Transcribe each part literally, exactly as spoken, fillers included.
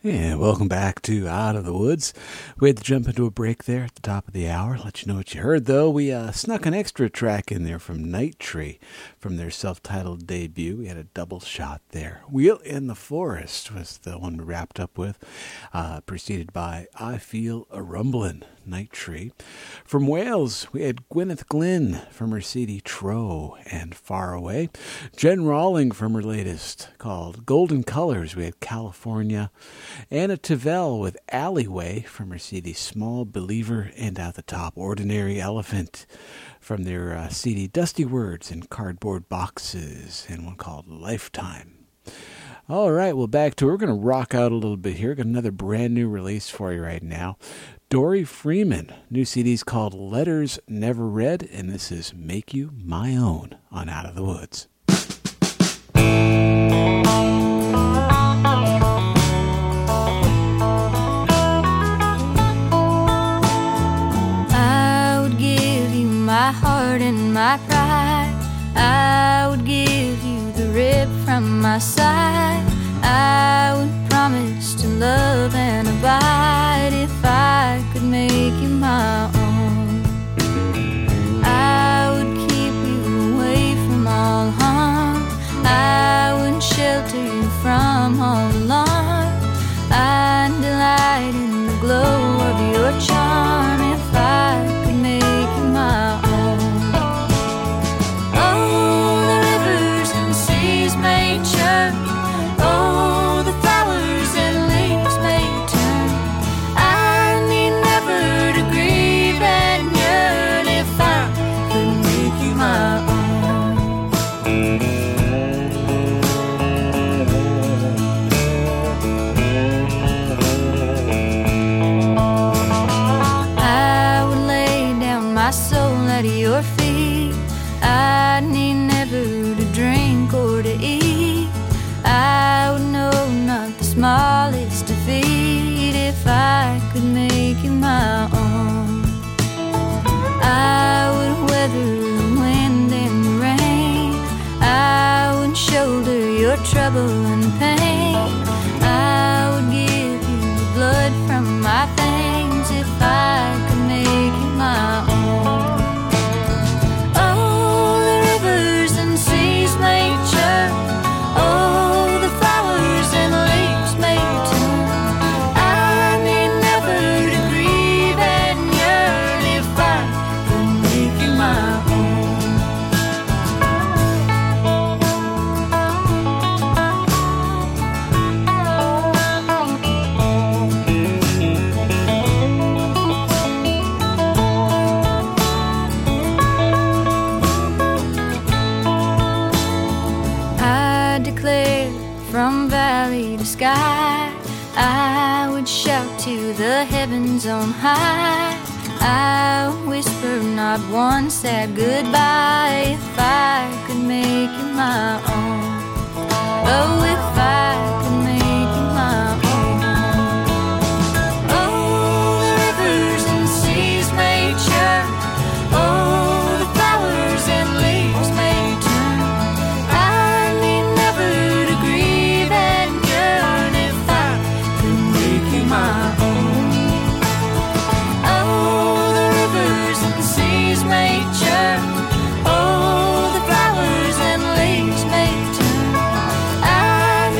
Yeah, welcome back to Out of the Woods. We had to jump into a break there at the top of the hour. Let you know what you heard, though. We uh, snuck an extra track in there from Night Tree from their self-titled debut. We had a double shot there. Wheel in the Forest was the one we wrapped up with, uh, preceded by I Feel a Rumblin', Night Tree. From Wales, we had Gwyneth Glynn from her C D Tro and Far Away. Jen Rawling from her latest called Golden Colors. We had California. Anna Tavel with Alleyway from her C D Small Believer, and at the top, Ordinary Elephant from their uh, C D Dusty Words in Cardboard Boxes, and one called Lifetime. All right, well, back to it. We're going to rock out a little bit here. Got another brand new release for you right now. Dory Freeman. New C D's called Letters Never Read, and this is Make You My Own on Out of the Woods. My heart and my pride, I would give you the rib from my side. I would promise to love and abide if I could make you my own. I would keep you away from all harm. I would shelter you from all alarm. I'd delight in the glow of your charm if I could make you my own. Oh, the flowers and leaves may turn. I need never to grieve and yearn if I could make you my own. I would lay down my soul at your feet. I need never to drink or to eat. I would know not the smallest defeat if I could make you my own. I would weather the wind and the rain. I would shoulder your trouble and pain. I would give you the blood from my veins if I could make you my own. Oh, the rivers and seas may churn. Oh, from valley to sky, I would shout to the heavens on high. I would whisper not one sad goodbye if I could make you my own. Oh, if I could make you my own. Oh, the rivers and seas may churn. Oh, the flowers and leaves may turn. I need never to grieve and yearn if I could make you my own. Oh, the rivers and seas may churn. Oh, the flowers and leaves may turn. I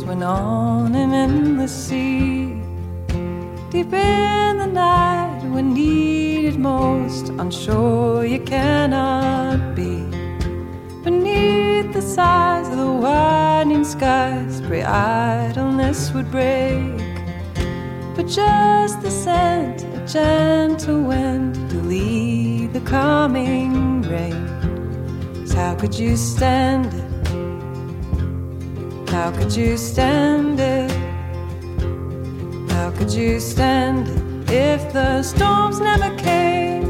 went on an endless sea. Deep in the night when needed most, on shore you cannot be. Beneath the sides of the widening skies, gray idleness would break. But just the scent, a gentle wind to lead the coming rain. So how could you stand it? How could you stand it? How could you stand it if the storms never came?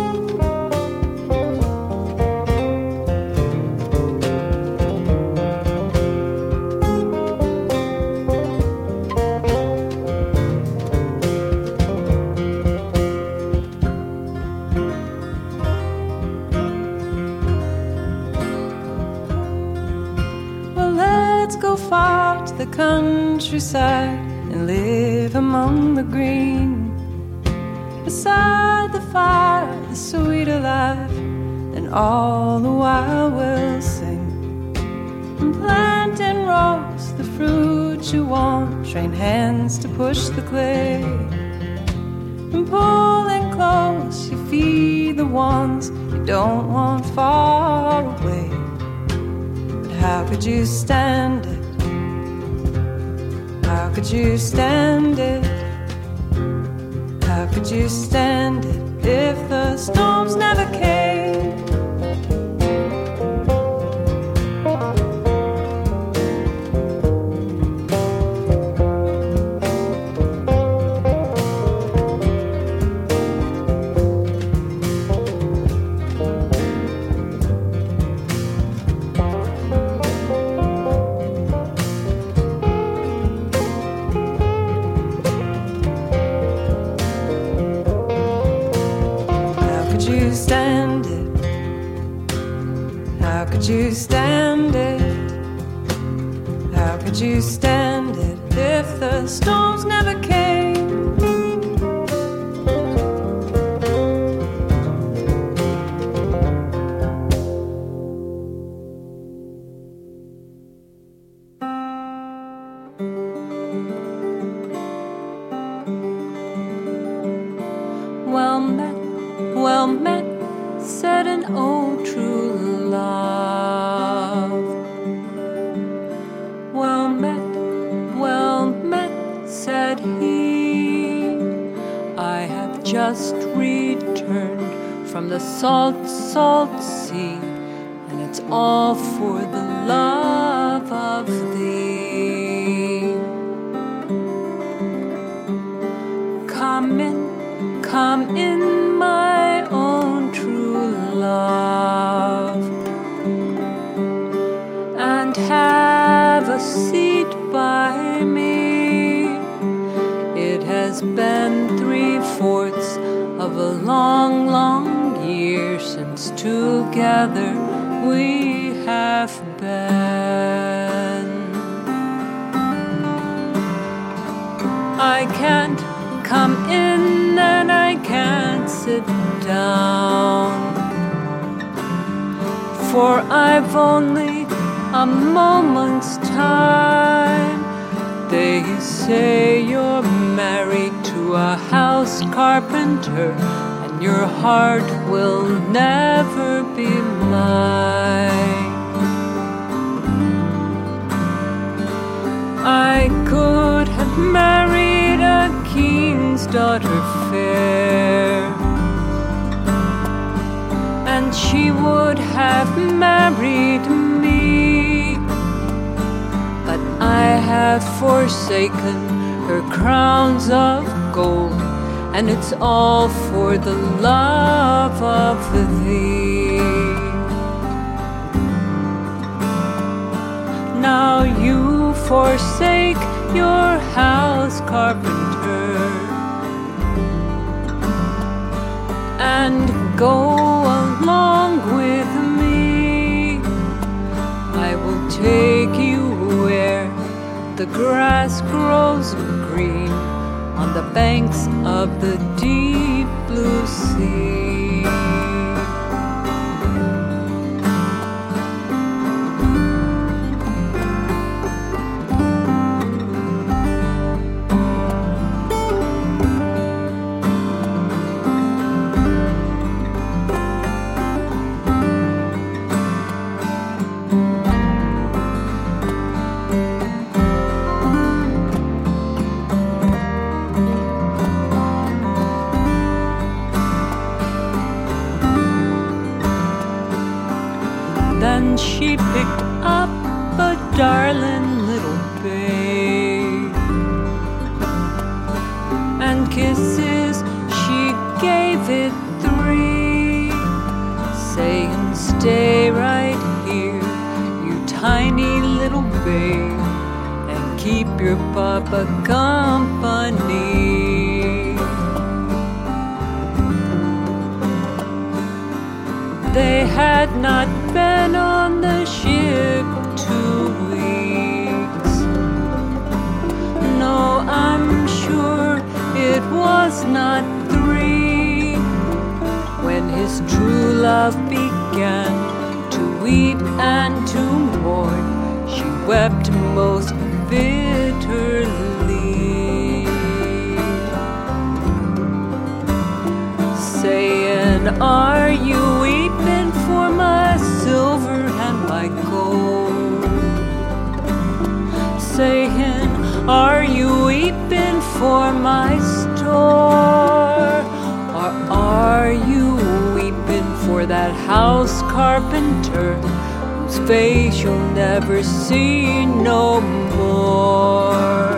Far to the countryside and live among the green, beside the fire, the sweeter life, and all the while we'll sing. And plant in rows the fruit you want, train hands to push the clay, and pulling close you feed the ones you don't want far away. But how could you stand it? How could you stand it? How could you stand it if the storms never came? How could you stand it? How could you stand it if the storms never came? Well met, well met, said an old true love. Well met, well met, said he. I have just returned from the salt, salt sea, and it's all for the love of thee. Come in, come in, my own true love, and have a seat by me. It has been three-fourths of a long, long year since together we have been. I can't come in and I can't sit down, for I've only a moment's time. They say you're married to a house carpenter, and your heart will never be mine. I could have married a king's daughter fair, and she would have married me, but I have forsaken her crowns of gold, and it's all for the love of thee. Now you forsake your house carpenter and go along with me. I will take you where the grass grows green on the banks of the deep blue sea. and she picked up a darling little babe, and kisses she gave it three, saying, stay right here, you tiny little babe, and keep your papa company. They had not been on the ship two weeks. No, I'm sure it was not three, when his true love began to weep and to mourn. She wept most bitterly, saying, are you weeping for my silver and my gold? Saying, are you weeping for my store? Or are you weeping for that house carpenter whose face you'll never see no more?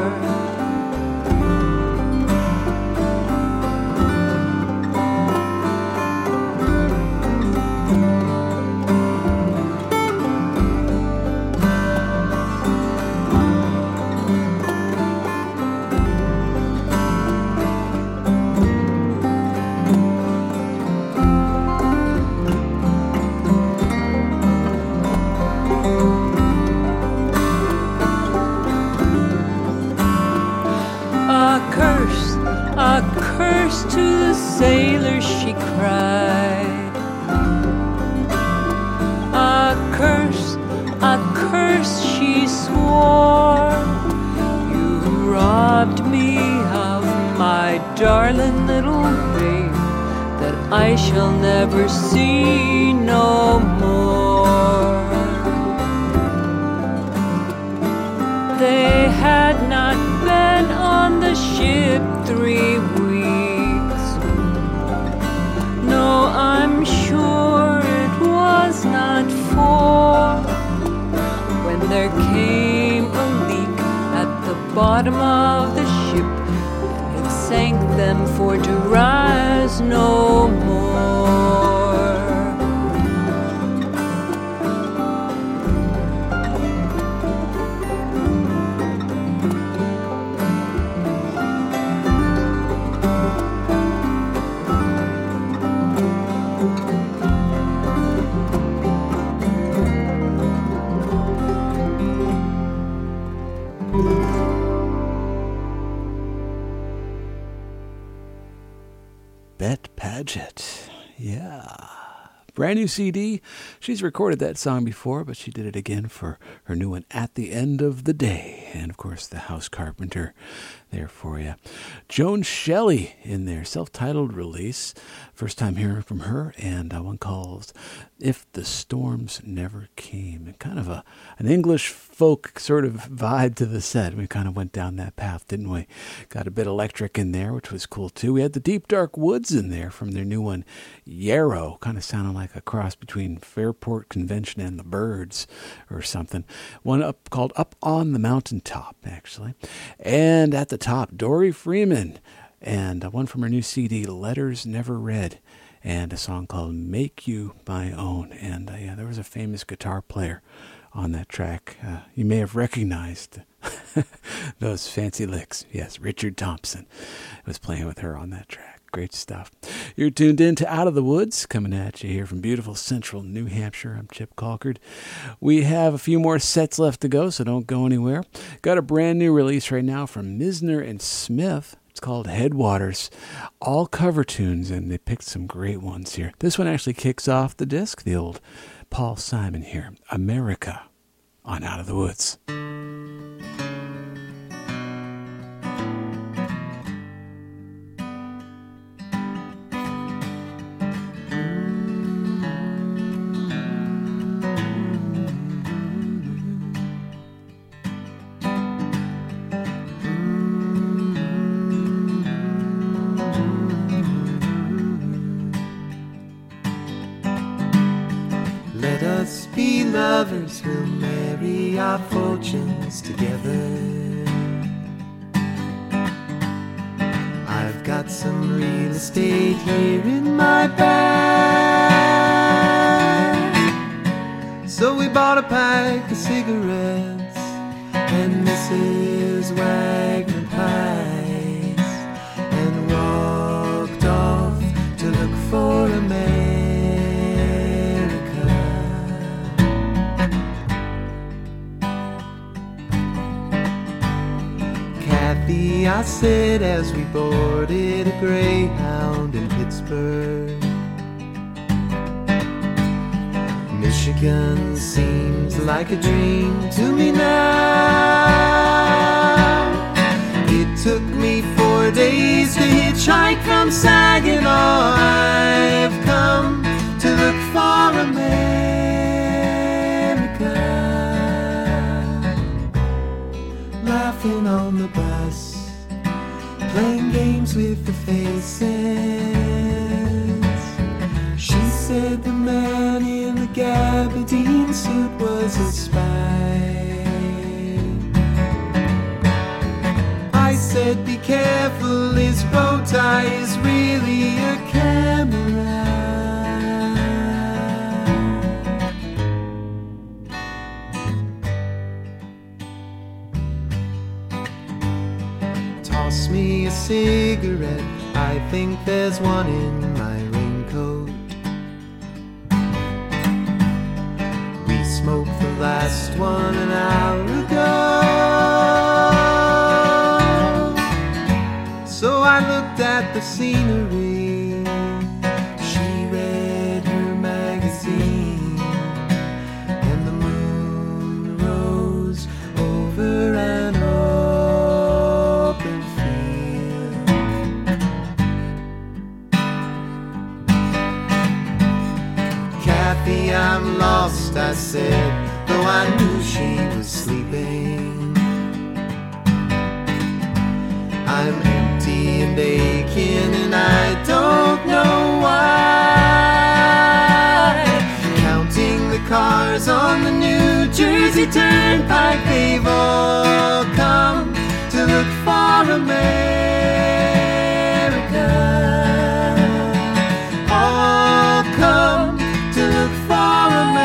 To the sailor she cried, a curse, a curse she swore. You robbed me of my darling little babe that I shall never see no more. They had not been on the ship three weeks. No, I'm sure it was not four, when there came a leak at the bottom of the ship, and it sank them for to rise no more. Bet Paget. Yeah. Brand new C D. She's recorded that song before, but she did it again for her new one, At the End of the Day. And, of course, The House Carpenter there for you. Joan Shelley in their self-titled release. First time hearing from her, and uh, one called If the Storms Never Came. And kind of a an English folk sort of vibe to the set. We kind of went down that path, didn't we? Got a bit electric in there, which was cool too. We had the Deep Dark Woods in there from their new one, Yarrow. Kind of sounding like a cross between Fairport Convention and the Byrds or something. One up called Up on the Mountaintop, actually. And at the top, Dory Freeman. And one from her new C D, Letters Never Read, and a song called Make You My Own. And uh, yeah, there was a famous guitar player on that track. Uh, you may have recognized those fancy licks. Yes, Richard Thompson was playing with her on that track. Great stuff. You're tuned in to Out of the Woods, coming at you here from beautiful central New Hampshire. I'm Chip Colkard. We have a few more sets left to go, so don't go anywhere. Got a brand new release right now from Misner and Smith. It's called Headwaters. All cover tunes, and they picked some great ones here. This one actually kicks off the disc, the old Paul Simon here, America, on Out of the Woods. Let us be lovers will marry our fortunes together. I've got some real estate here in my bag. So we bought a pack of cigarettes and Missus Wagner pies and walked off to look for America. Kathy, I said as we boarded a Greyhound in Pittsburgh, Michigan seems like a dream to me now. It took me four days to hitchhike from Saginaw. I've come to look for America. Laughing on the bus, playing games with the faces. She said the man in the gabardine suit was a spy. I said be careful, his bow tie is really a camera. Toss me a cigarette, I think there's one in my raincoat. We smoked the last one an hour ago. So I looked at the scenery. She read her magazine, and the moon rose over an open field. Kathy, I'm lost, I said, though I knew she was sleeping. I'm empty and aching and I don't know why. Counting the cars on the New Jersey Turnpike, they've all come to look for America. All come to look for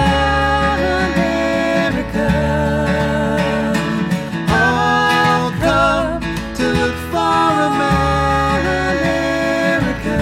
America. All come to look for America.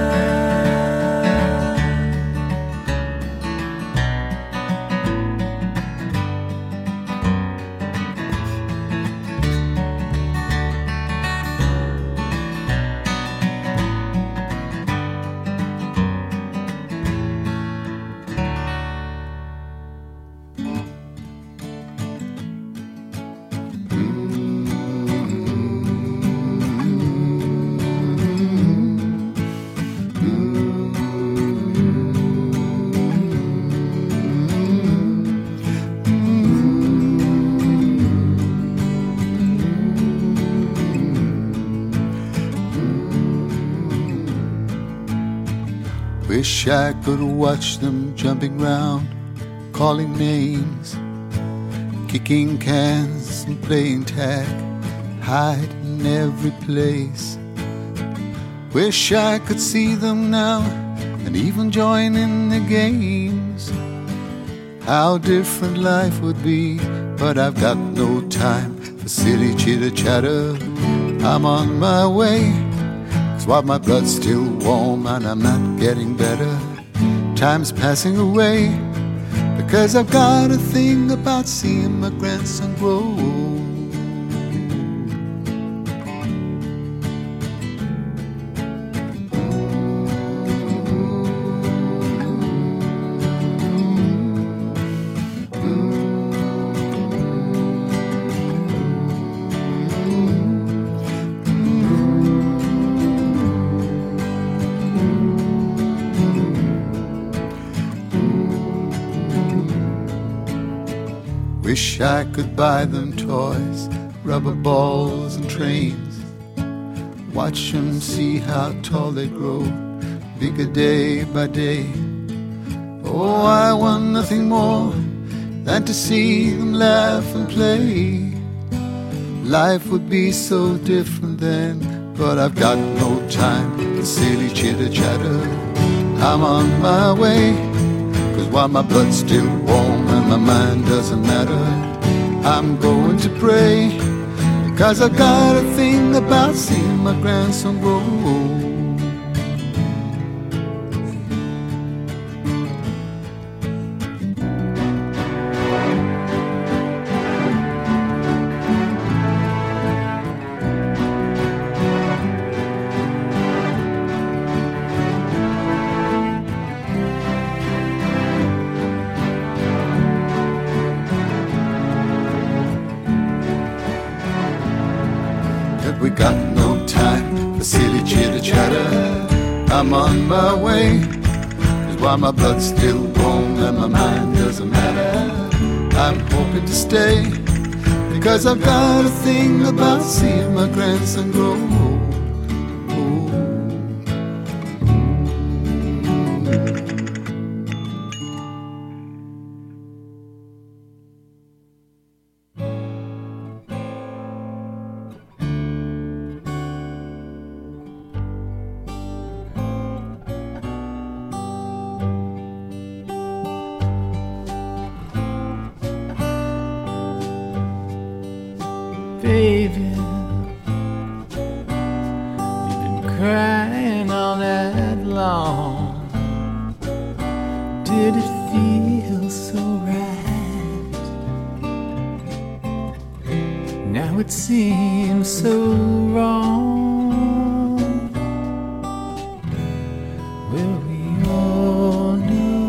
Wish I could watch them jumping round, calling names, kicking cans and playing tag, hide in every place. Wish I could see them now and even join in the games. How different life would be, but I've got no time for silly chitter-chatter. I'm on my way. It's why my blood's still warm and I'm not getting better. Time's passing away because I've got a thing about seeing my grandson grow. Wish I could buy them toys, rubber balls and trains. Watch them see how tall they grow, bigger day by day. Oh, I want nothing more than to see them laugh and play. Life would be so different then, but I've got no time for silly chitter-chatter. I'm on my way, 'cause while my blood's still warm and my mind doesn't matter, I'm going to pray, because I've got a thing about seeing my grandson grow. We got no time for silly chitter-chatter. I'm on my way, 'cause while my blood's still warm and my mind doesn't matter, I'm hoping to stay, because I've got a thing about seeing my grandson grow. Baby, you've been crying all that long. Did it feel so right? Now it seems so wrong. Well, we all know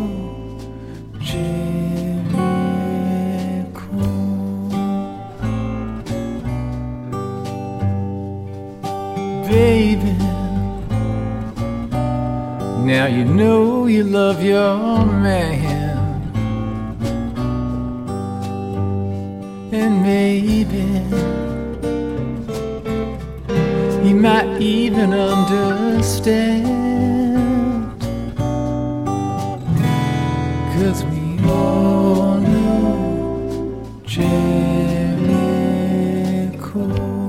Jericho. Baby, now you know you love your man, and maybe he might even understand, 'cause we all know Jericho.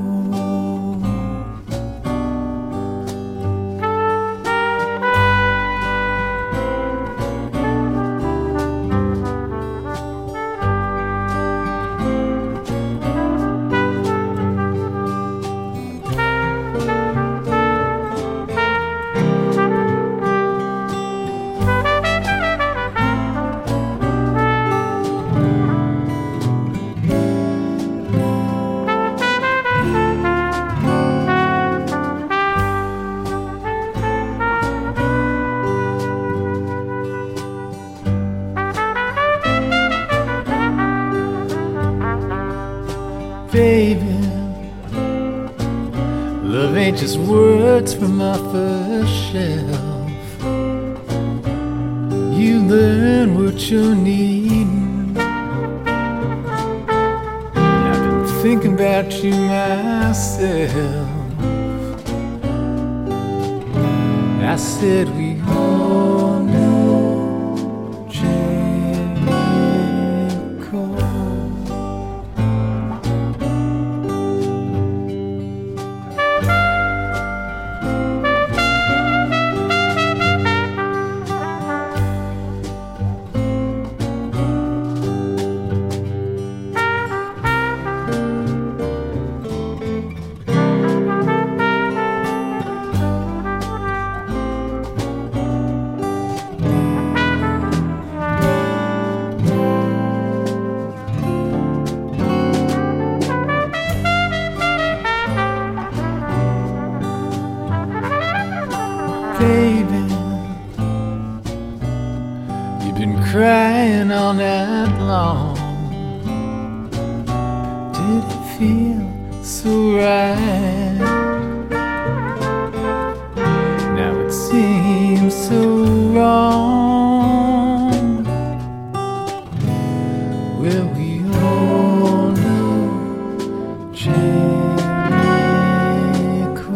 Baby, love ain't just words from off a shelf. You learn what you're needing. I've been thinking about you myself. I said we all know Jericho. Baby, you've been crying all night long. Did it feel so right? Now it seems so wrong. Well, we all know Jericho.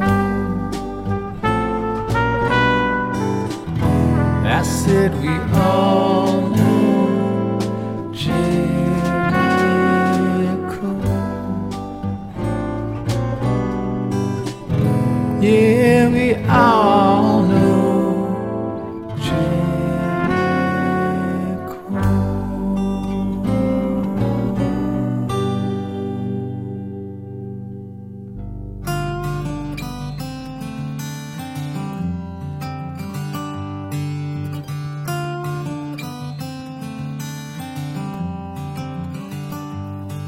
I said we all know Jericho.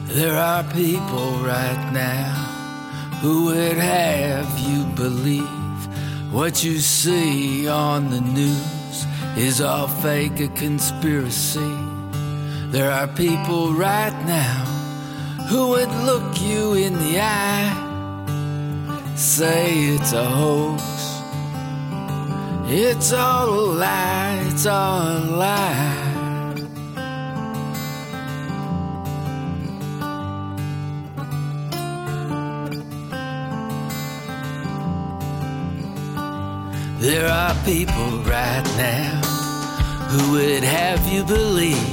There are people right now who would have you believe what you see on the news is all fake, a conspiracy. There are people right now who would look you in the eye, say it's a hoax, it's all a lie, it's all a lie. There are people right now who would have you believe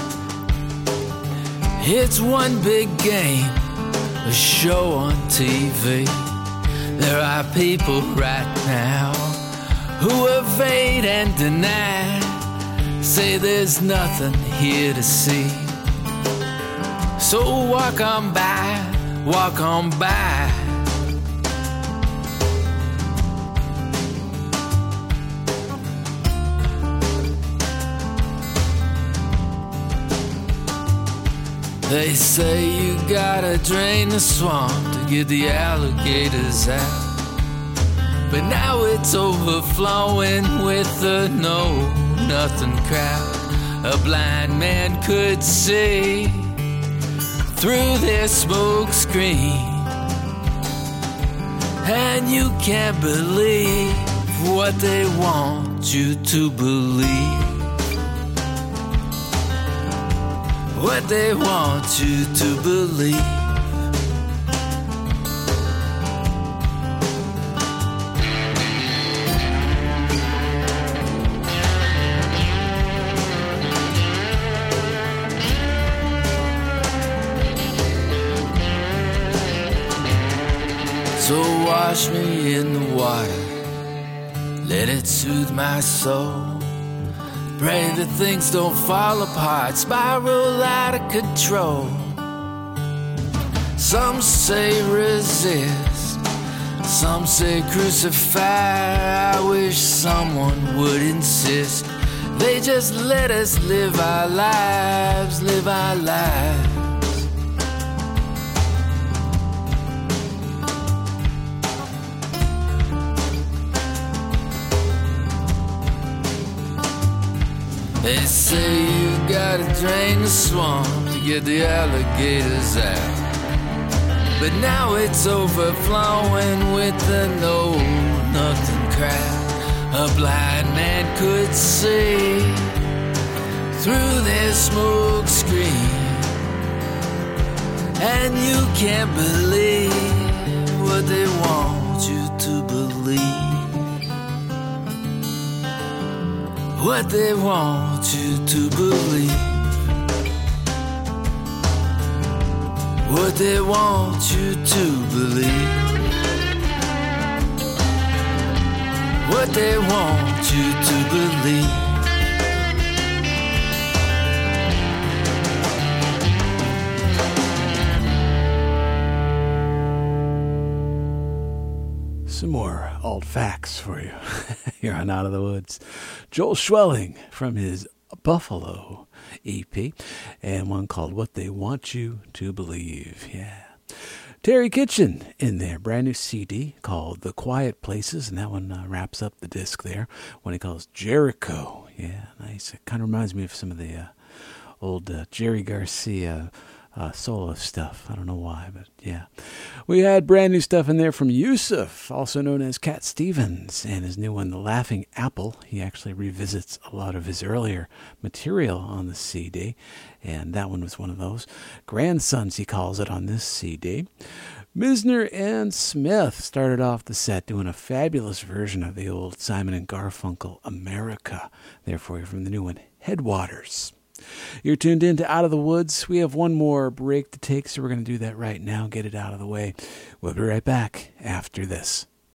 it's one big game, a show on T V. There are people right now who evade and deny, say there's nothing here to see. So walk on by, walk on by. They say you gotta drain the swamp to get the alligators out, but now it's overflowing with a know-nothing crowd. A blind man could see through their smoke screen, and you can't believe what they want you to believe. What they want you to believe. So wash me in the water, let it soothe my soul. Pray that things don't fall apart, spiral out of control. Some say resist, some say crucify. I wish someone would insist they just let us live our lives, live our lives. They say you gotta drain the swamp to get the alligators out, but now it's overflowing with the know-nothing crowd. A blind man could see through their smoke screen, and you can't believe what they want you to believe. What they want you to believe. What they want you to believe. What they want you to believe. Some more old facts for you here on Out of the Woods. Joel Schwelling from his Buffalo E P, and one called What They Want You to Believe. Yeah. Terry Kitchen in there, brand new C D called The Quiet Places, and that one uh, wraps up the disc there. One he calls Jericho. Yeah, nice. It kind of reminds me of some of the uh, old uh, Jerry Garcia Uh, solo stuff. I don't know why, but yeah. We had brand new stuff in there from Yusuf, also known as Cat Stevens, and his new one, The Laughing Apple. He actually revisits a lot of his earlier material on the C D, and that one was one of those. Grandsons, he calls it on this C D. Misner and Smith started off the set doing a fabulous version of the old Simon and Garfunkel America. Therefore, from the new one, Headwaters. You're tuned in to Out of the Woods. We have one more break to take, so we're going to do that right now, get it out of the way. We'll be right back after this.